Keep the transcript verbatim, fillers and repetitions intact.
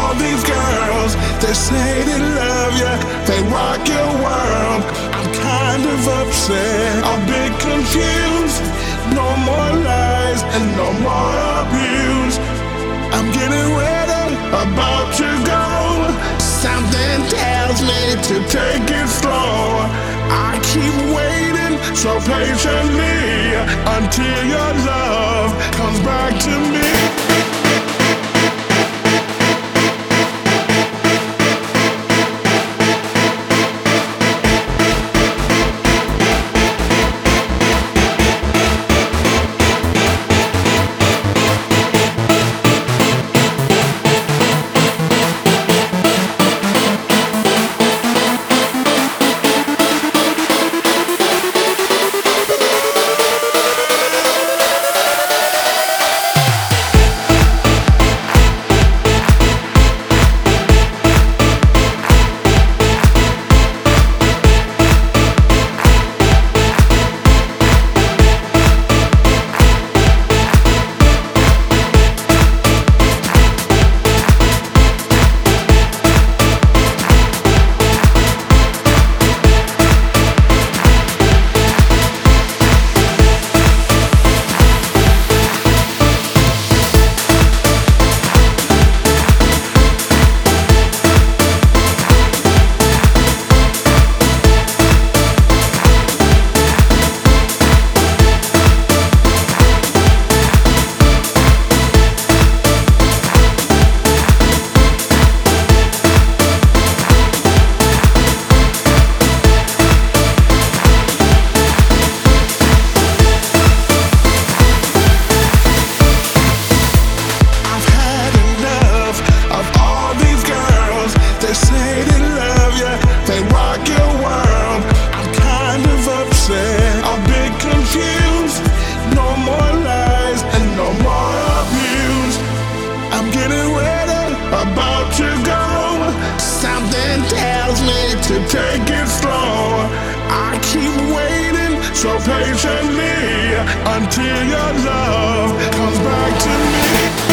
all these girls, they say they love you, they rock your world. I'm kind of upset, a bit confused. No more lies and no more abuse. I'm getting ready, about to go. Something tells me to take it slow. I keep waiting so patiently until your love comes back to me. About to go. Something tells me to take it slow. I keep waiting so patiently until your love comes back to me.